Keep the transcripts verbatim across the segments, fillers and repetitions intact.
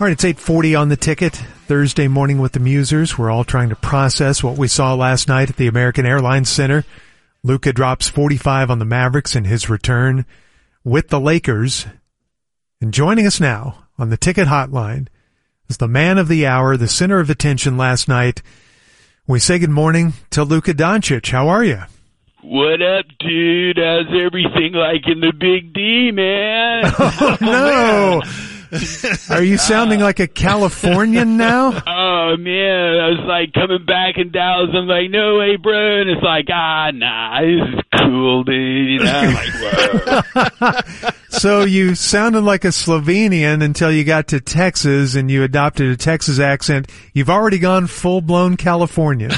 All right, it's eight forty on the ticket. Thursday morning with the Musers. We're all trying to process what we saw last night at the American Airlines Center. Luka drops forty-five on the Mavericks in his return with the Lakers. And joining us now on the ticket hotline is the man of the hour, the center of attention last night. We say good morning to Luka Doncic. How are you? What up, dude? How's everything like in the Big D, man? Oh, no. Are you sounding like a Californian now? Oh, man. I was like coming back in Dallas. I'm like, no way, bro. And it's like, ah, nah, this is cool, dude. You know, I'm like, whoa. So you sounded like a Slovenian until you got to Texas and you adopted a Texas accent. You've already gone full-blown Californian.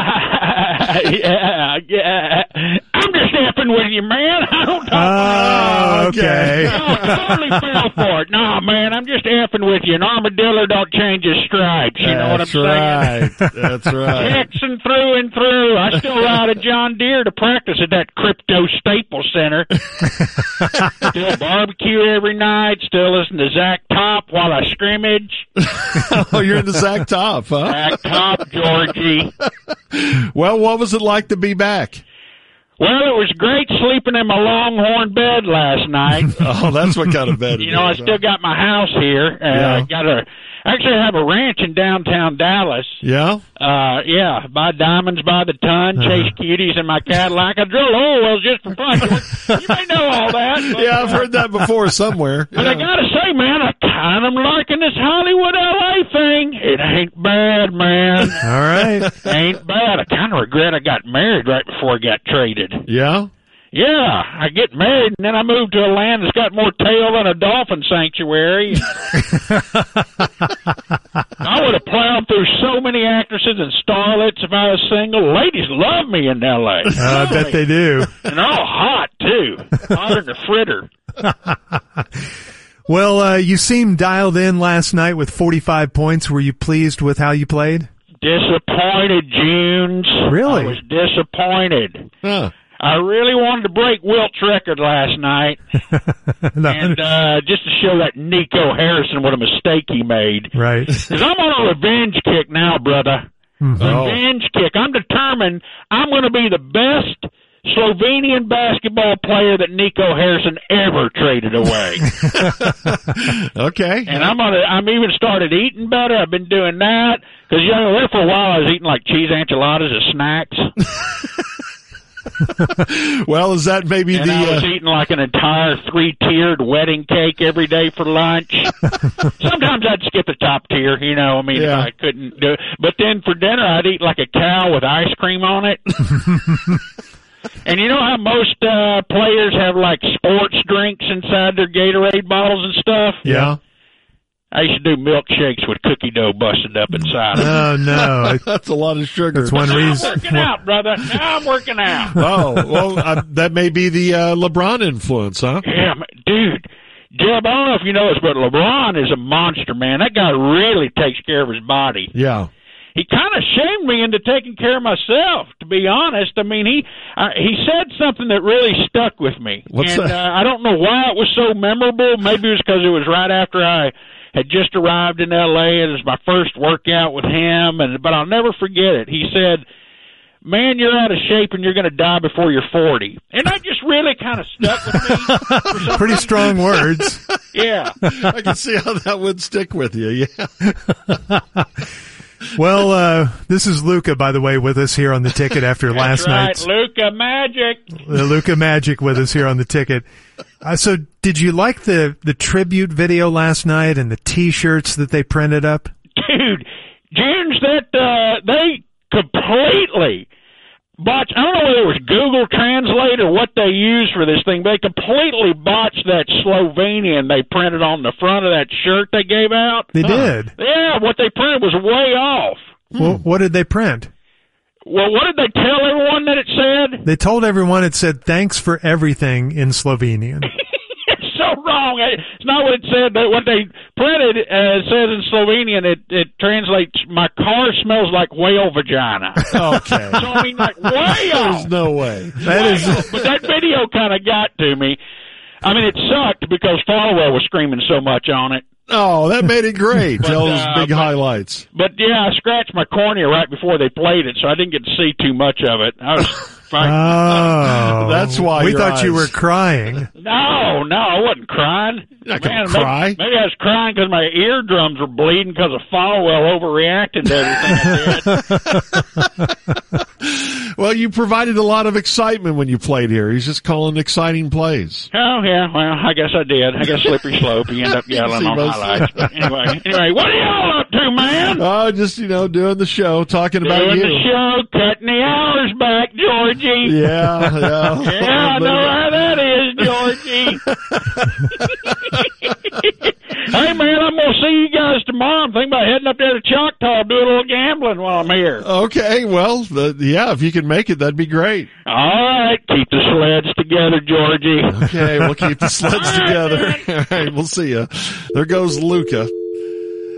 yeah, yeah. I'm just effing with you, man. I don't talk. Oh, okay. No, I totally fell for it. No, man, I'm just effing with you. An armadillo don't change his stripes. You know what I'm right. saying? That's right. Texan through and through. I still ride a John Deere to practice at that Crypto Staples Center. Still barbecue every night. Still listen to Zach Top while I scrimmage. Oh, you're into Zach Top, huh? Zach Top, Georgie. Well, what was it like to be back? Well, it was great sleeping in my Longhorn bed last night. Oh, that's what kind of bed it You know, I is, still huh? got my house here. Uh, Yeah. I got a, actually I have a ranch in downtown Dallas. Yeah? Uh, yeah, buy diamonds by the ton, chase cuties in my Cadillac. I drill oil wells just for fun. You may know all that. But, Yeah, I've heard that before somewhere. But I Yeah. gotta say, man, I kind of liking this Hollywood L A thing. It ain't bad, man. All right. Ain't bad. I kind of regret I got married right before I got traded. Yeah? Yeah, I get married and then I move to a land that's got more tail than a dolphin sanctuary. I would have plowed through so many actresses and starlets if I was single. Ladies love me in L A. Uh, I bet they do. And all hot, too. Hotter than a fritter. Well, uh, you seemed dialed in last night with forty-five points. Were you pleased with how you played? Disappointed, Junes. Really? I was disappointed. Huh. I really wanted to break Wilt's record last night. No. And uh, just to show that Nico Harrison what a mistake he made. Right. Because I'm on a revenge kick now, brother. Mhm. Revenge kick. I'm determined I'm going to be the best Slovenian basketball player that Nico Harrison ever traded away. Okay. And I'm gonna. I'm even started eating better. I've been doing that because you know there for a while I was eating like cheese enchiladas as snacks, Well, is that maybe and the... I was Uh, eating like an entire three-tiered wedding cake every day for lunch. Sometimes I'd skip the top tier, you know. I mean, Yeah. if I couldn't do it. But then for dinner, I'd eat like a cow with ice cream on it. And you know how most uh, players have like sports drinks inside their Gatorade bottles and stuff? yeah? I used to do milkshakes with cookie dough busted up inside them. Oh, no. That's a lot of sugar. That's one Now I'm reason. working out, brother. Now I'm working out. Oh, well, uh, that may be the uh, LeBron influence, huh? Yeah, ma- dude. Jeb, I don't know if you know this, but LeBron is a monster, man. That guy really takes care of his body. Yeah. He kind of shamed me into taking care of myself, to be honest. I mean, he uh, he said something that really stuck with me. What's and, that? Uh, I don't know why it was so memorable. Maybe it was because it was right after I had just arrived in L A. It was my first workout with him, and but I'll never forget it. He said, "Man, you're out of shape and you're going to die before you're forty." And that just really kind of stuck with me. Pretty strong words. Yeah. I can see how that would stick with you, yeah. Well, uh, this is Luka, by the way, with us here on the ticket after last That's right, night's Luka Magic. the Luka Magic with us here on the ticket. Uh, so did you like the, the tribute video last night and the T-shirts that they printed up? Dude, James, that uh, they completely botched. I don't know whether it was Google Translate or what they used for this thing, but they completely botched that Slovenian they printed on the front of that shirt they gave out. They did. Yeah, what they printed was way off. Well, what did they print? Well, what did they tell everyone that it said? They told everyone it said, "Thanks for everything" in Slovenian. It's so wrong. It's not what it said. But what they printed uh, says in Slovenian, it, it translates, "My car smells like whale vagina." Okay. So, I mean, like, way off. There's no way. That Way is, off. But that video kind of got to me. I mean, it sucked because Falwell was screaming so much on it. Oh, that made it great. But, Tell those uh, big but- highlights. But yeah, I scratched my cornea right before they played it, so I didn't get to see too much of it. I was fine. Oh, That's why we your thought you eyes- were crying. no, no, I wasn't crying. You're not gonna Man, cry. Maybe, maybe I was crying because my eardrums were bleeding because of Falwell overreacting to everything I did. Well, you provided a lot of excitement when you played here. He's just calling exciting plays. Oh yeah, well, I guess I did. I guess slippery slope. You end up yelling See, on most- highlights. But anyway, anyway, what are y'all up to, man? Oh, just, you know, doing the show, talking about Doing you. the show, cutting the hours back, Georgie. Yeah, yeah. Yeah, I know how that is, Georgie. Hey, man, I'm going to see you guys tomorrow. I'm thinking about heading up there to Choctaw, do a little gambling while I'm here. Okay, well, the, yeah, if you can make it, that'd be great. All right, keep the sleds together, Georgie. Okay, we'll keep the sleds together. All right, we'll see you. There goes Luca.